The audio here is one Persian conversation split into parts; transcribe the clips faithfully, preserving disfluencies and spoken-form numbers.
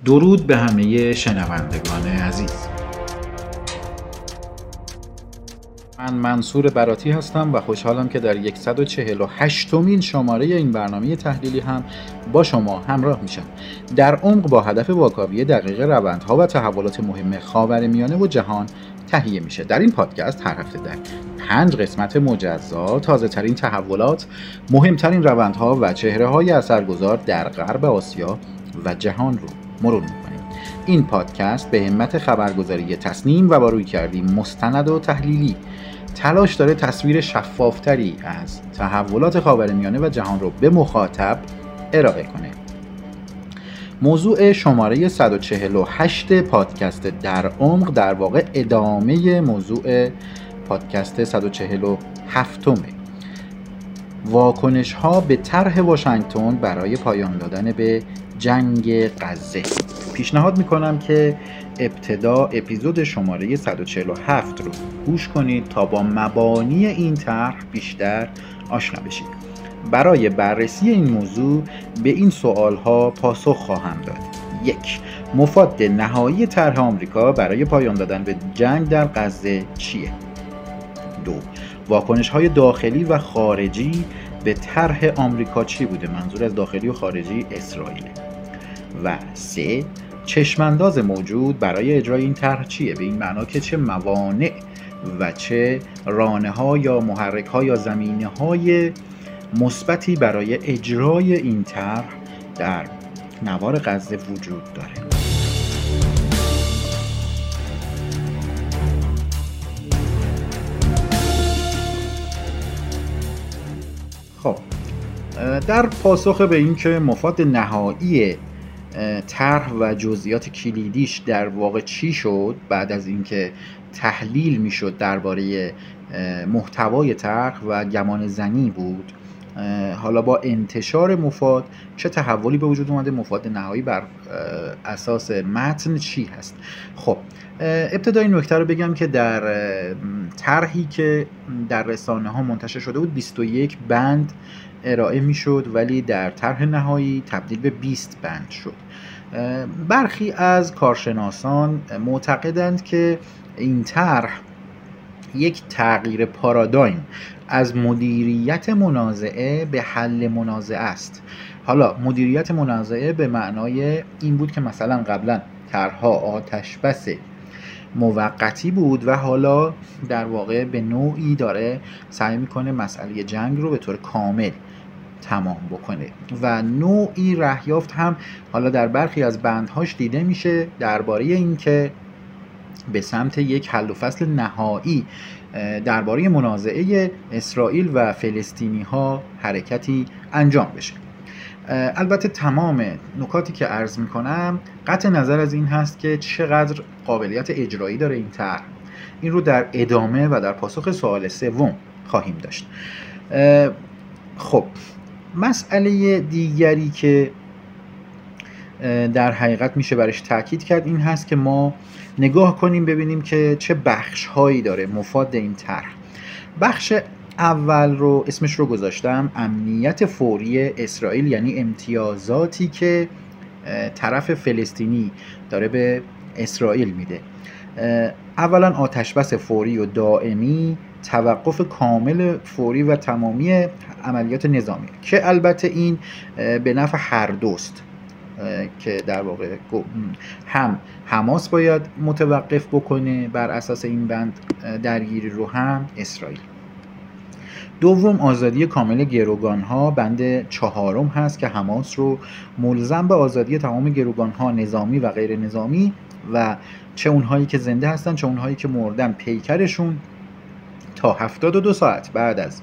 درود به همه شنوندگان عزیز. من منصور براتی هستم و خوشحالم که در صد و چهل و هشتمین شماره این برنامه تحلیلی هم با شما همراه میشم. در عمق با هدف واکاوی دقیق روندها و تحولات مهم خاورمیانه و جهان تهیه میشه. در این پادکست هر هفته در پنج قسمت مجزا تازه ترین تحولات، مهمترین روندها و چهره های اثرگذار در غرب آسیا و جهان رو مرور میکنیم. این پادکست به همت خبرگزاری تصنیم و با رویکردی مستند و تحلیلی تلاش داره تصویر شفافتری از تحولات خاورمیانه و جهان رو به مخاطب ارائه کنه. موضوع شماره صد و چهل و هشت پادکست در عمق در واقع ادامه موضوع پادکست صد و چهل و هفتم واکنش ها به طرح واشنگتن برای پایان دادن به جنگ غزه. پیشنهاد میکنم که ابتدا اپیزود شماره صد و چهل و هفت رو گوش کنید تا با مبانی این طرح بیشتر آشنا بشید. برای بررسی این موضوع به این سوال ها پاسخ خواهم داد. یک، مفاد نهایی طرح آمریکا برای پایان دادن به جنگ در غزه چیه؟ دو، واکنش های داخلی و خارجی به طرح آمریکا چی بوده؟ منظور از داخلی و خارجی اسرائیل. و سه، چشمانداز موجود برای اجرای این طرح چیه؟ به این معنا که چه موانع و چه رانه ها یا محرک ها یا زمینه های مثبتی برای اجرای این طرح در نوار غزه وجود داره. خب، در پاسخ به این که مفاد نهایی طرح و جزئیات کلیدیش در واقع چی شد بعد از اینکه تحلیل میشد درباره محتوای طرح و گمان زنی بود، حالا با انتشار مفاد چه تحولی به وجود اومده؟ مفاد نهایی بر اساس متن چی هست؟ خب، ابتدا این نکته رو بگم که در طرحی که در رسانه ها منتشر شده بود بیست و یک بند ارائه میشد، ولی در طرح نهایی تبدیل به بیست بند شد. برخی از کارشناسان معتقدند که این طرح یک تغییر پارادایم از مدیریت منازعه به حل منازعه است. حالا مدیریت منازعه به معنای این بود که مثلا قبلا طرح‌ها آتش بس موقتی بود و حالا در واقع به نوعی داره سعی میکنه مسئله جنگ رو به طور کامل تمام بکنه و نوعی رهیافت هم حالا در برخی از بندهاش دیده میشه درباره این که به سمت یک حل و فصل نهایی درباره منازعه اسرائیل و فلسطینی ها حرکتی انجام بشه. البته تمام نکاتی که عرض میکنم قطع نظر از این هست که چقدر قابلیت اجرایی داره این طرح. این رو در ادامه و در پاسخ سوال سوم خواهیم داشت. خب، مسئله دیگری که در حقیقت میشه برش تاکید کرد این هست که ما نگاه کنیم ببینیم که چه بخش هایی داره مفاد این طرح. بخش اول رو اسمش رو گذاشتم امنیت فوری اسرائیل، یعنی امتیازاتی که طرف فلسطینی داره به اسرائیل میده. اولا آتش بس فوری و دائمی، توقف کامل فوری و تمامی عملیات نظامی که البته این به نفع هر دوست که در واقع هم حماس باید متوقف بکنه بر اساس این بند درگیری رو، هم اسرائیل. دوم آزادی کامل گروگان ها، بند چهارم هست که حماس رو ملزم به آزادی تمام گروگان ها نظامی و غیر نظامی و چه اونهایی که زنده هستن چه اونهایی که مردن پیکرشون تا هفتاد و دو ساعت بعد از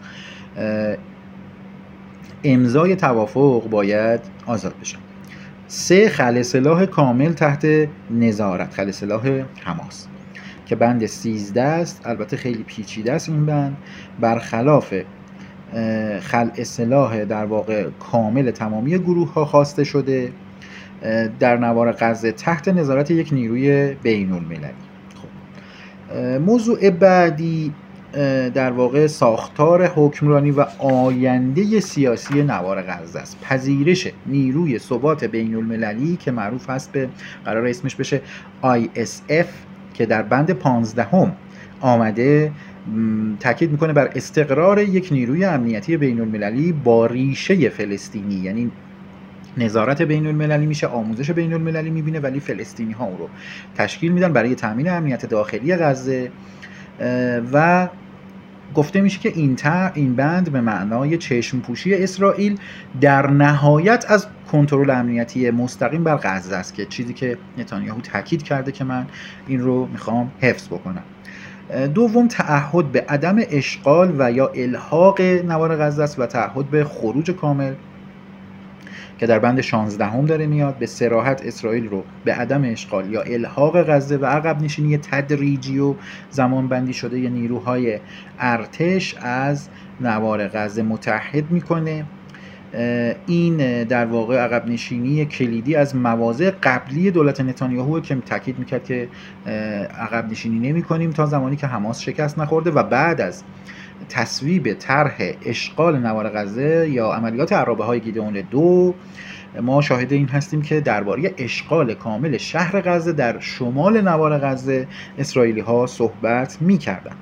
امضای توافق باید آزاد بشن. سه خلع سلاح کامل تحت نظارت، خلع سلاح حماس که بند سیزده است. البته خیلی پیچیده است این بند. برخلاف خلع سلاح در واقع کامل تمامی گروه ها خواسته شده در نوار غزه تحت نظارت یک نیروی بین المللی. خب، موضوع بعدی در واقع ساختار حکمرانی و آینده سیاسی نوار غزه است. پذیرش نیروی ثبات بین المللی که معروف هست به قرار اسمش بشه آی اس اف که در بند پانزدهم آمده، تاکید میکنه بر استقرار یک نیروی امنیتی بین المللی با ریشه فلسطینی، یعنی نظارت بین المللی میشه، آموزش بین المللی میبینه، ولی فلسطینی ها اون رو تشکیل میدن برای تامین امنیت داخلی غزه. و گفته میشه که این تا این بند به معنای چشم پوشی اسرائیل در نهایت از کنترل امنیتی مستقیم بر غزه است، که چیزی که نتانیاهو تاکید کرده که من این رو میخوام حفظ بکنم. دوم، تعهد به عدم اشغال و یا الحاق نوار غزه است و تعهد به خروج کامل که در بند شانزدهم داره میاد. به صراحت اسرائیل رو به عدم اشغال یا الحاق غزه و عقب نشینی تدریجی و زمان بندی شده ی نیروهای ارتش از نوار غزه متحد میکنه. این در واقع عقب نشینی کلیدی از مواضع قبلی دولت نتانیاهو که تاکید میکرد که عقب نشینی نمی کنیم تا زمانی که حماس شکست نخورده، و بعد از تصویب طرح اشغال نوار غزه یا عملیات عرابه های گیدئون دو ما شاهد این هستیم که درباره اشغال کامل شهر غزه در شمال نوار غزه اسرائیلی ها صحبت می کردن.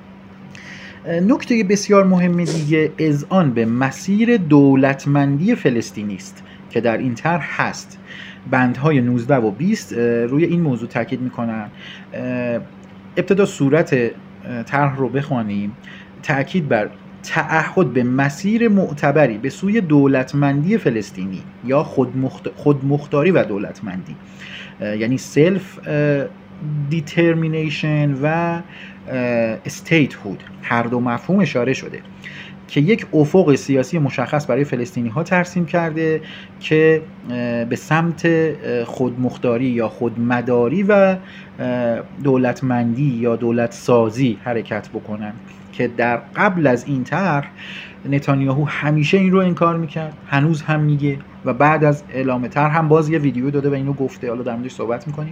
نکته بسیار مهم دیگه اذعان به مسیر دولتمندی فلسطینی است که در این طرح هست. بندهای نوزده و بیست روی این موضوع تاکید میکنن. ابتدا صورت طرح رو بخوانیم. تأکید بر تعهد به مسیر معتبری به سوی دولتمندی فلسطینی یا خودمخت... خودمختاری و دولتمندی، یعنی سلف دیترمینیشن و استیت هود، هر دو مفهوم اشاره شده که یک افق سیاسی مشخص برای فلسطینی ها ترسیم کرده که به سمت خودمختاری یا خودمداری و دولتمندی یا دولت سازی حرکت بکنن، که در قبل از این طرح نتانیاهو همیشه این رو انکار میکرد، هنوز هم میگه، و بعد از اعلام طرح هم باز یه ویدیو داده و اینو گفته، حالا در موردش صحبت میکنیم.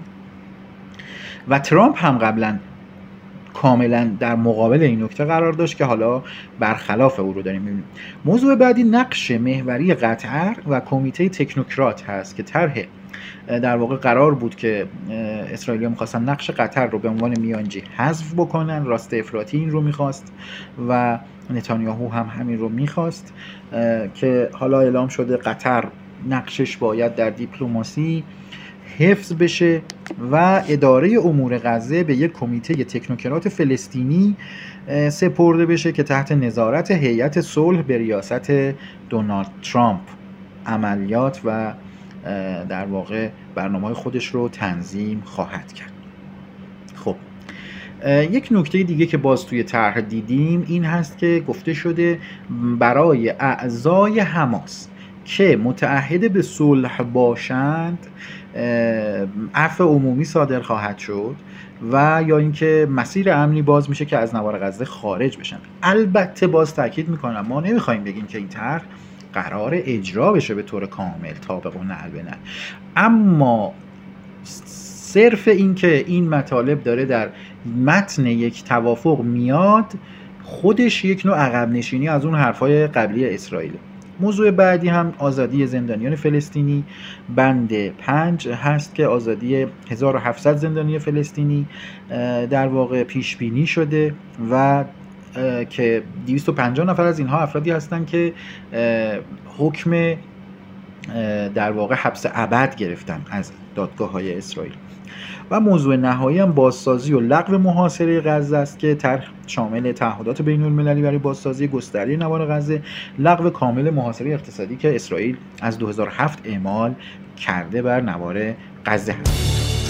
و ترامپ هم قبلا کاملا در مقابل این نکته قرار داشت که حالا برخلاف او رو داریم می‌بینیم. موضوع بعدی نقش محوری قطر و کمیته تکنوکرات هست که طرح در واقع قرار بود که اسرائیلی‌ها می‌خواستن نقش قطر رو به عنوان میانجی حذف بکنن. راست افراطی این رو می‌خواست و نتانیاهو هم همین رو می‌خواست که حالا اعلام شده قطر نقشش باید در دیپلماسی حفظ بشه و اداره امور غزه به یک کمیته تکنوکرات فلسطینی سپرده بشه که تحت نظارت هیئت صلح به ریاست دونالد ترامپ عملیات و در واقع برنامه‌های خودش رو تنظیم خواهد کرد. خب یک نکته دیگه که باز توی طرح دیدیم این هست که گفته شده برای اعضای حماس که متعهد به صلح باشند عفو عمومی صادر خواهد شد و یا اینکه مسیر امنی باز میشه که از نوار غزه خارج بشن. البته باز تاکید میکنم ما نمیخوایم بگیم که این طرح قرار اجرا بشه به طور کامل طابق و نعل به نعل، اما صرف این که این مطالب داره در متن یک توافق میاد خودش یک نوع عقب نشینی از اون حرفای قبلی اسرائیل. موضوع بعدی هم آزادی زندانیان فلسطینی، بند پنج هست که آزادی هزار و هفتصد زندانی فلسطینی در واقع پیش بینی شده و که دویست و پنجاه نفر از اینها افرادی هستن که حکم در واقع حبس ابد گرفتن از دادگاه‌های اسرائیل. و موضوع نهایی هم بازسازی و لغو محاصره غزه است که طرح شامل تعهدات بین المللی برای بازسازی گسترده نوار غزه، لغو کامل محاصره اقتصادی که اسرائیل از دو هزار و هفت اعمال کرده بر نوار غزه هست.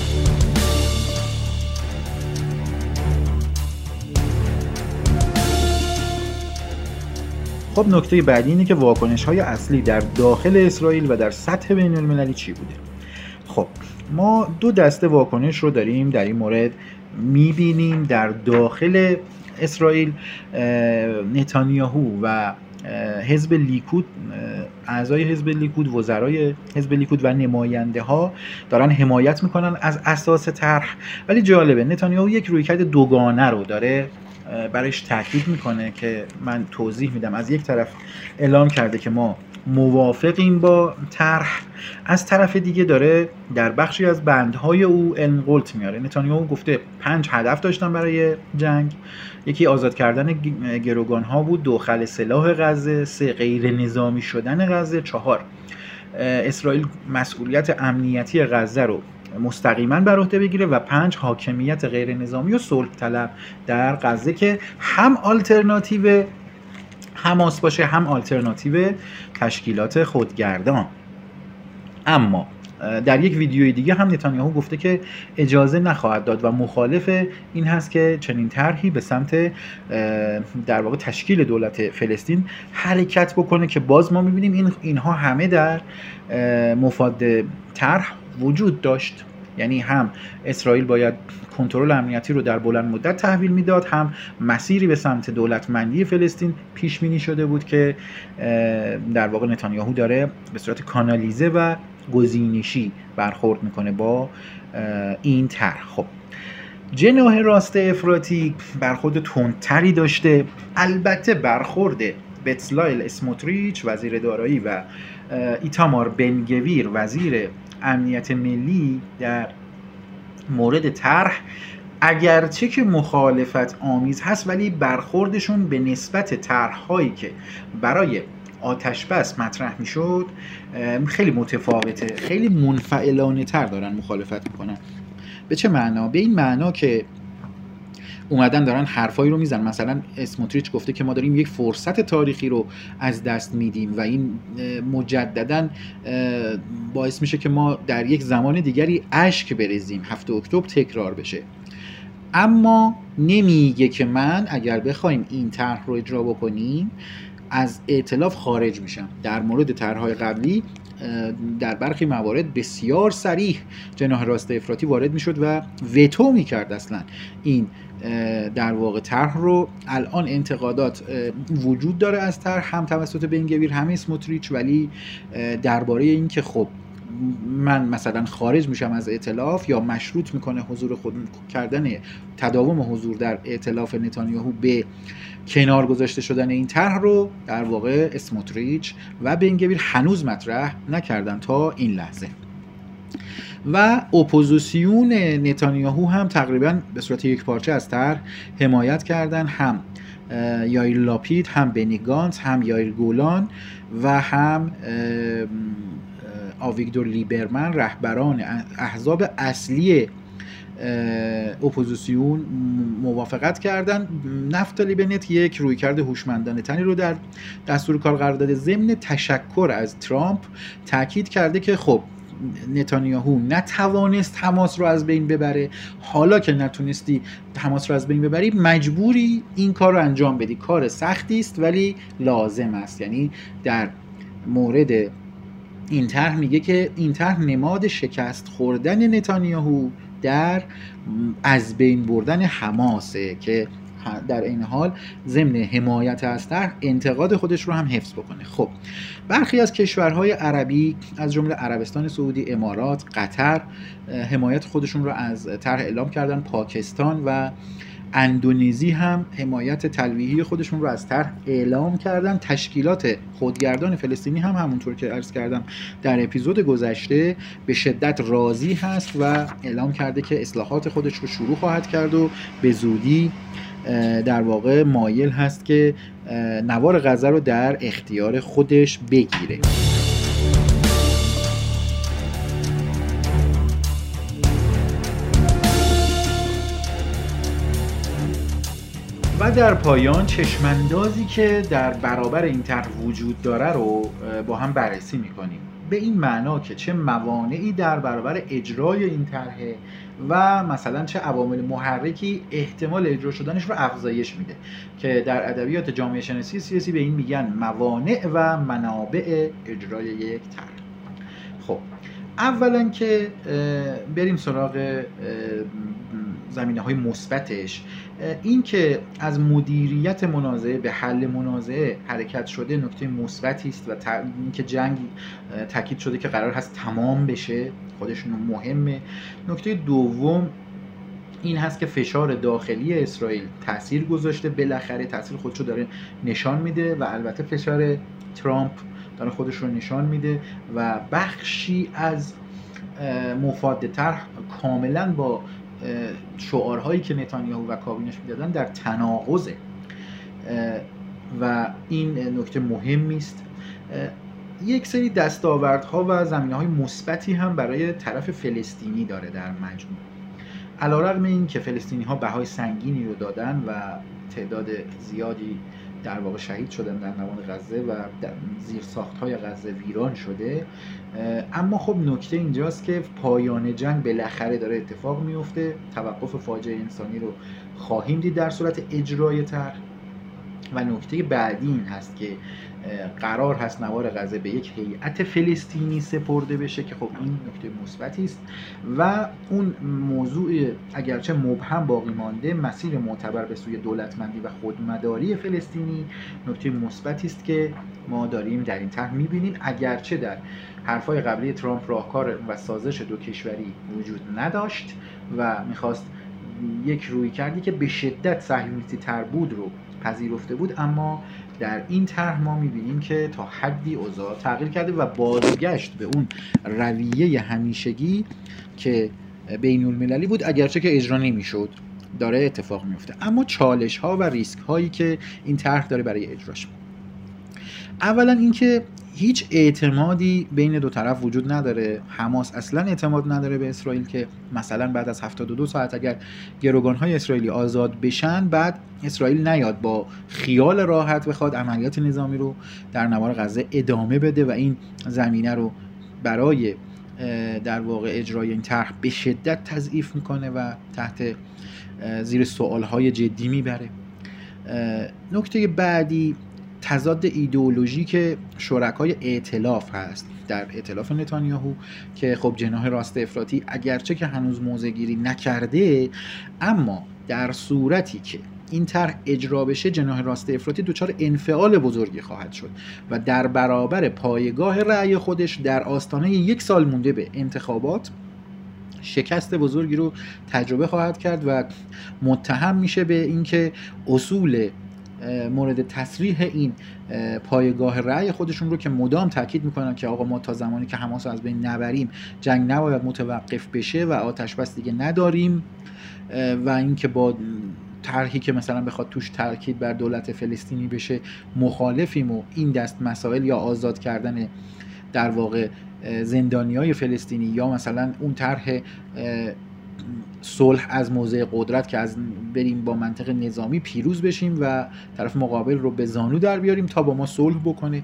خب نکته بعدی اینه که واکنش‌های اصلی در داخل اسرائیل و در سطح بین المللی چی بوده؟ خب ما دو دسته واکنش رو داریم در این مورد می‌بینیم. در داخل اسرائیل نتانیاهو و حزب لیکود، اعضای حزب لیکود، وزرای حزب لیکود و نماینده ها دارن حمایت میکنن از اساس طرح. ولی جالبه نتانیاهو یک رویکرد دوگانه رو داره برایش تاکید میکنه که من توضیح میدم. از یک طرف اعلام کرده که ما موافقیم با طرح، از طرف دیگه داره در بخشی از بندهای او انقلت میاره. نتانیاهو گفته پنج هدف داشتن برای جنگ، یکی آزاد کردن گروگانها بود، دو خلع سلاح غزه، سه غیر نظامی شدن غزه، چهار اسرائیل مسئولیت امنیتی غزه رو مستقیما بر عهده بگیره و پنج حاکمیت غیر نظامی و صلح طلب در غزه که هم آلترناتیو حماس باشه هم آلترناتیو تشکیلات خودگردان. اما در یک ویدیوی دیگه هم نتانیاهو گفته که اجازه نخواهد داد و مخالف این هست که چنین طرحی به سمت در واقع تشکیل دولت فلسطین حرکت بکنه که باز ما می‌بینیم این اینها همه در مفاد طرح وجود داشت. یعنی هم اسرائیل باید کنترل امنیتی رو در بلند مدت تحویل میداد، هم مسیری به سمت دولتمندی فلسطین پیش بینی شده بود که در واقع نتانیاهو داره به صورت کانالیزه و گزینشی برخورد میکنه با این طرح. خب جناح راست افراطی برخورد تندتری داشته. البته برخورد بتسلایل اسموتریچ وزیر دارایی و ایتامار بنگویر وزیر امنیت ملی در مورد طرح اگرچه که مخالفت آمیز هست، ولی برخوردشون به نسبت طرح‌هایی که برای آتش بس مطرح میشد خیلی متفاوته، خیلی منفعلانه تر دارن مخالفت میکنن. به چه معنا؟ به این معنا که اومدن دارن حرفایی رو میزنن. مثلا اسموتریچ گفته که ما داریم یک فرصت تاریخی رو از دست میدیم و این مجددا باعث میشه که ما در یک زمان دیگری اشک بریزیم، هفت اکتبر تکرار بشه. اما نمیگه که من اگر بخوایم این طرح رو اجرا بکنیم از ائتلاف خارج میشم. در مورد طرح‌های قبلی در برخی موارد بسیار صریح جناح راست افراطی وارد میشد و وتو میکرد اصلا این در واقع طرح رو. الان انتقادات وجود داره از طرح، هم توسط بنگویر هم اسموتریچ، ولی درباره این که خب من مثلا خارج میشم از ائتلاف یا مشروط میکنه حضور خود کردن تداوم حضور در ائتلاف نتانیاهو به کنار گذاشته شدن این طرح رو در واقع اسموتریچ و بنگویر هنوز مطرح نکردن تا این لحظه. و اپوزیسیون نتانیاهو هم تقریبا به صورت یک پارچه از طرح حمایت کردن، هم یایر لاپید، هم بنی گانتز، هم یایر گولان و هم آویگدور لیبرمن، رهبران احزاب اصلی اپوزیسیون موافقت کردن. نفتالی بنت یک رویکرد هوشمندانه تری رو در دستور کار قرار داده. ضمن تشکر از ترامپ تاکید کرده که خب نتانیاهو نتوانست حماس رو از بین ببره، حالا که نتونستی حماس رو از بین ببری مجبوری این کار رو انجام بدی. کار سختی است ولی لازم است. یعنی در مورد این طرح میگه که این طرح نماد شکست خوردن نتانیاهو در از بین بردن حماسه که در این حال ضمن حمایت از طرح انتقاد خودش رو هم حفظ بکنه. خب برخی از کشورهای عربی از جمله عربستان سعودی، امارات، قطر حمایت خودشون رو از طرح اعلام کردن. پاکستان و اندونزی هم حمایت تلویحی خودشون رو از طرح اعلام کردن. تشکیلات خودگردان فلسطینی هم همونطور که عرض کردم در اپیزود گذشته به شدت راضی هست و اعلام کرده که اصلاحات خودش رو شروع خواهد کرد و به زودی در واقع مایل هست که نوار غزه رو در اختیار خودش بگیره. و در پایان چشماندازی که در برابر این طرح وجود داره رو با هم بررسی میکنیم، به این معنا که چه موانعی در برابر اجرای این طرح و مثلا چه عوامل محرکی احتمال اجرا شدنش رو افزایش میده که در ادبیات جامعه شناسی سیاسی به این میگن موانع و منابع اجرای یک طرح. خب اولا که بریم سراغ زمینه‌های مثبتش این که از مدیریت منازعه به حل منازعه حرکت شده نکته مثبتی است و این که جنگ تاکید شده که قرار هست تمام بشه خودش مهمه. نکته دوم این هست که فشار داخلی اسرائیل تأثیر گذاشته، بالاخره تأثیر خودشو داره نشان میده و البته فشار ترامپ داره خودش رو نشان میده و بخشی از مفاد طرح کاملا با شعارهایی که نتانیاهو و کابینش میدادن در تناقضه و این نکته مهمی است. یک سری دستاوردها و زمینه‌های مثبتی هم برای طرف فلسطینی داره در مجموع. علیرغم این که فلسطینی‌ها بهای سنگینی رو دادن و تعداد زیادی در واقع شهید شدن در نوار غزه و زیرساخت‌های غزه ویران شده، اما خب نکته اینجاست که پایان جنگ بالاخره داره اتفاق میفته. توقف فاجعه انسانی رو خواهیم دید در صورت اجرای طرح و نکته بعدی این هست که قرار هست نوار غزه به یک هیئت فلسطینی سپرده بشه که خب این نکته مثبتی است و اون موضوع اگرچه مبهم باقی مانده، مسیر معتبر به سوی دولتمندی و خودمداری فلسطینی نکته مثبتی است که ما داریم در این طرح می‌بینیم. اگرچه در حرفای قبلی ترامپ راهکار و سازش دو کشوری وجود نداشت و می‌خواست یک رویکردی که به شدت صهیونیستی تر بود رو پذیرفته بود، اما در این طرح ما می‌بینیم که تا حدی اوضاع تغییر کرده و بازگشت به اون رویه همیشگی که بین المللی بود اگرچه که اجرا نمی‌شد داره اتفاق میفته. اما چالش‌ها و ریسک‌هایی که این طرح داره برای اجراش، اولا اینکه هیچ اعتمادی بین دو طرف وجود نداره. حماس اصلا اعتماد نداره به اسرائیل که مثلا بعد از هفتاد و دو ساعت اگر گروگان‌های اسرائیلی آزاد بشن بعد اسرائیل نیاد با خیال راحت بخواد عملیات نظامی رو در نوار غزه ادامه بده و این زمینه رو برای در واقع اجرای این طرح به شدت تضعیف میکنه و تحت زیر سوالهای جدی میبره. نکته بعدی تضاد ایدئولوژیک شرکای ائتلاف هست در ائتلاف نتانیاهو که خب جناح راست افراطی اگرچه که هنوز موضع گیری نکرده، اما در صورتی که این طرح اجرا بشه جناح راست افراطی دچار انفعال بزرگی خواهد شد و در برابر پایگاه رأی خودش در آستانه یک سال مونده به انتخابات شکست بزرگی رو تجربه خواهد کرد و متهم میشه به اینکه اصول مورد تصریح این پایگاه رأی خودشون رو که مدام تاکید میکنن که آقا ما تا زمانی که حماس رو از بین نبریم جنگ نباید متوقف بشه و آتش بس دیگه نداریم و اینکه با طرحی که مثلا بخواد توش تاکید بر دولت فلسطینی بشه مخالفیم و این دست مسائل یا آزاد کردن در واقع زندانیای فلسطینی یا مثلا اون طرح صلح از موضع قدرت که از بریم با منطق نظامی پیروز بشیم و طرف مقابل رو به زانو در بیاریم تا با ما صلح بکنه.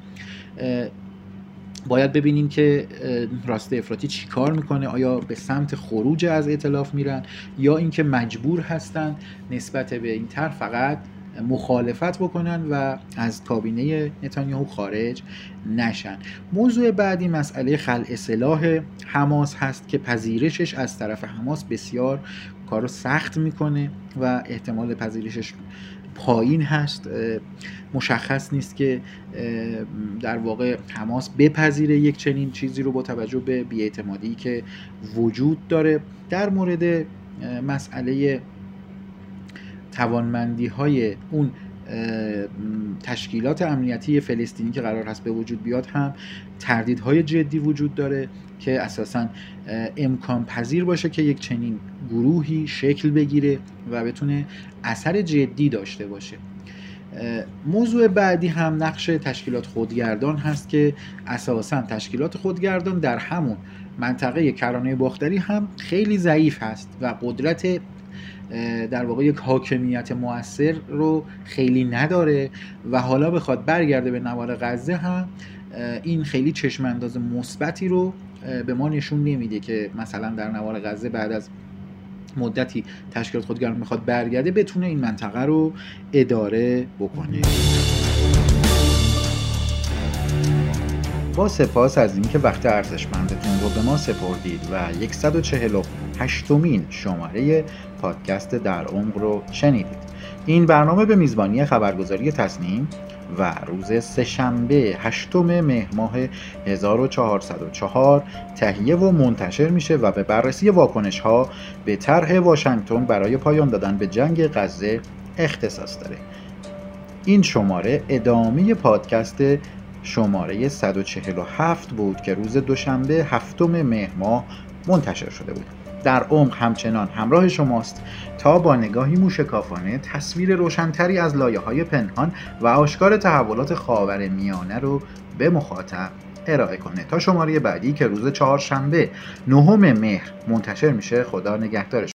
باید ببینیم که راست افراطی چی کار میکنه، آیا به سمت خروج از ائتلاف میرن یا اینکه مجبور هستن نسبت به این طرح فقط مخالفت بکنن و از کابینه نتانیاهو خارج نشن. موضوع بعدی مسئله خلع سلاح حماس هست که پذیرشش از طرف حماس بسیار کارو سخت میکنه و احتمال پذیرشش پایین هست. مشخص نیست که در واقع حماس بپذیره یک چنین چیزی رو با توجه به بی‌اعتمادی که وجود داره. در مورد مسئله توانمندی های اون تشکیلات امنیتی فلسطینی که قرار هست به وجود بیاد هم تردیدهای جدی وجود داره که اساساً امکان پذیر باشه که یک چنین گروهی شکل بگیره و بتونه اثر جدی داشته باشه. موضوع بعدی هم نقش تشکیلات خودگردان هست که اساساً تشکیلات خودگردان در همون منطقه کرانه باختری هم خیلی ضعیف هست و قدرت در واقع یک حاکمیت مؤثر رو خیلی نداره و حالا بخواد برگرده به نوار غزه هم این خیلی چشم انداز مثبتی رو به ما نشون نمیده که مثلا در نوار غزه بعد از مدتی تشکیلات خودگردان میخواد برگرده بتونه این منطقه رو اداره بکنه. با سپاس از اینکه وقت ارزشمندتون رو به ما سپردید و صد و چهل و هشتمین شماره پادکست در عمق رو شنیدید. این برنامه به میزبانی خبرگزاری تصنیم و روز سه‌شنبه هشتم مهر ماه هزار و چهارصد و چهار تهیه و منتشر میشه و به بررسی واکنش‌ها به طرح واشنگتن برای پایان دادن به جنگ غزه اختصاص داره. این شماره ادامه پادکست شماره صد و چهل و هفت بود که روز دوشنبه هفتم مهر ماه منتشر شده بود. در عمق همچنان همراه شماست تا با نگاهی موشکافانه تصویر روشنتری از لایه‌های پنهان و آشکار تحولات خاورمیانه رو به مخاطب ارائه کنه. تا شماره بعدی که روز چهارشنبه نهم مهر منتشر میشه، خدا نگهدارش.